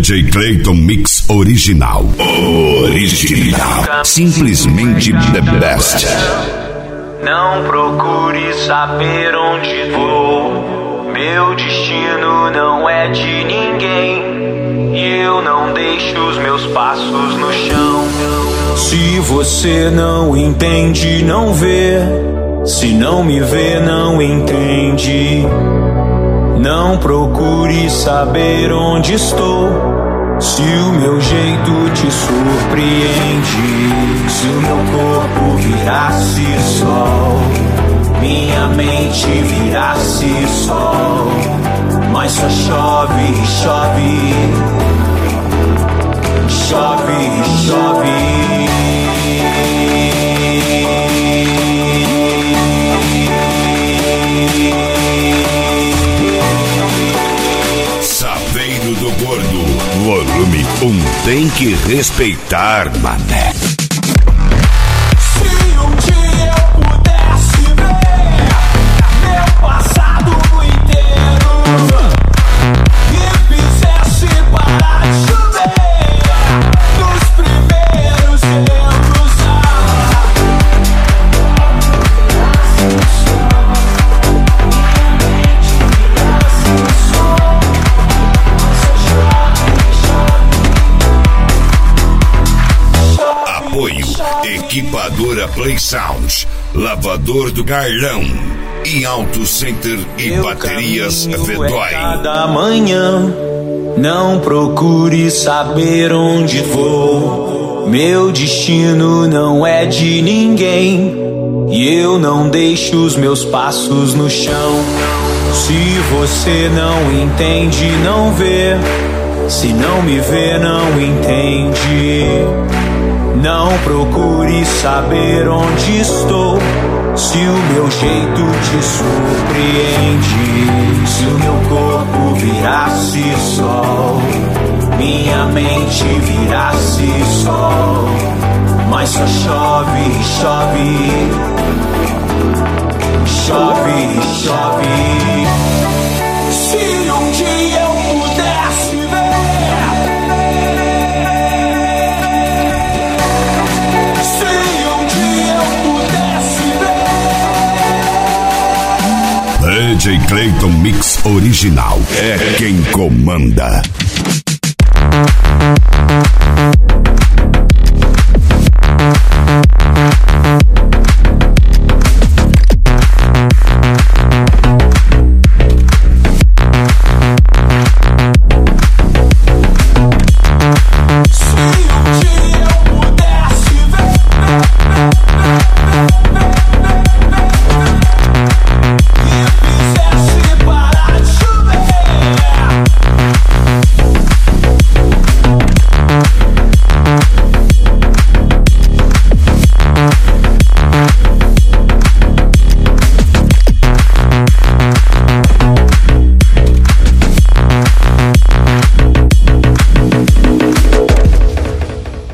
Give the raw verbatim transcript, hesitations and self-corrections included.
D J Clayton Mix Original. Original. Simplesmente the best. Não procure saber onde vou. Meu destino não é de ninguém. E eu não deixo os meus passos no chão. Se você não entende, não vê. Se não me vê, não entende. Não procure saber onde estou. Se o meu jeito te surpreende. Se o meu corpo virasse sol, minha mente virasse sol, mas só chove, chove, chove, chove. Saveiro do Gordo, volume um, tem que respeitar, mané. Se um dia eu pudesse ver meu passado inteiro e fizesse parar de chover nos primeiros erros, Apoio Equipadora Play Sound, Lavador do Carlão e Auto Center e meu Baterias caminho Vedói. é cada manhã. Não procure saber onde vou. Meu destino não é de ninguém. E eu não deixo os meus passos no chão. Se você não entende, não vê. Se não me vê, não entende. Não procure saber onde estou. Se o meu jeito te surpreende. Se o meu corpo virasse sol, minha mente virasse sol, mas só chove, chove, chove, chove. Se um dia eu pudesse ver, se um dia eu pudesse ver. D J Clayton Mix Original é quem comanda.